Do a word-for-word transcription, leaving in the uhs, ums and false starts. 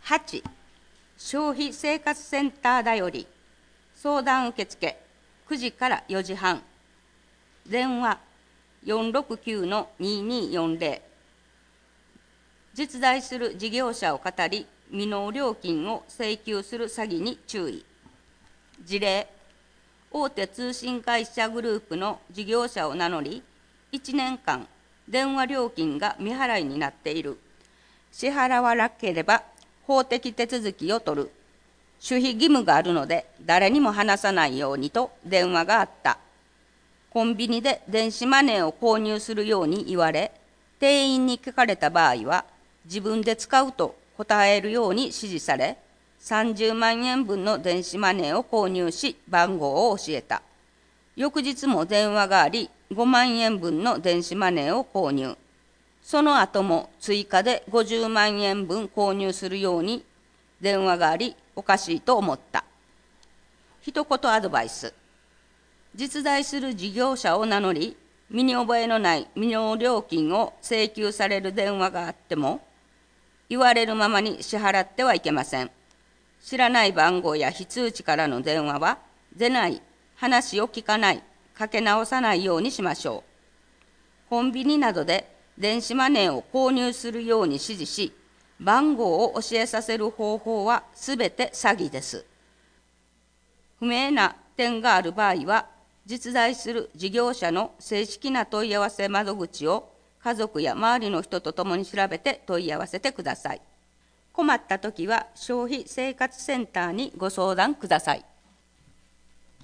はち、消費生活センターだより、相談受付くじからよじはん、電話 よんろくきゅうのにによんぜろ、実在する事業者を語り、未納料金を請求する詐欺に注意。事例、大手通信会社グループの事業者を名乗り、いちねんかん電話料金が未払いになっている。支払わなければ法的手続きを取る。守秘義務があるので誰にも話さないようにと電話があった。コンビニで電子マネーを購入するように言われ、店員に聞かれた場合は自分で使うと答えるように指示され、さんじゅうまんえんぶんの電子マネーを購入し番号を教えた。翌日も電話があり、ごまんえんぶんの電子マネーを購入。その後も追加でごじゅうまんえんぶん購入するように電話があり、おかしいと思った。一言アドバイス。実在する事業者を名乗り、身に覚えのない未納料金を請求される電話があっても、言われるままに支払ってはいけません。知らない番号や非通知からの電話は出ない、話を聞かない、かけ直さないようにしましょう。コンビニなどで電子マネーを購入するように指示し、番号を教えさせる方法はすべて詐欺です。不明な点がある場合は、実在する事業者の正式な問い合わせ窓口を家族や周りの人と共に調べて問い合わせてください。困ったときは消費生活センターにご相談ください。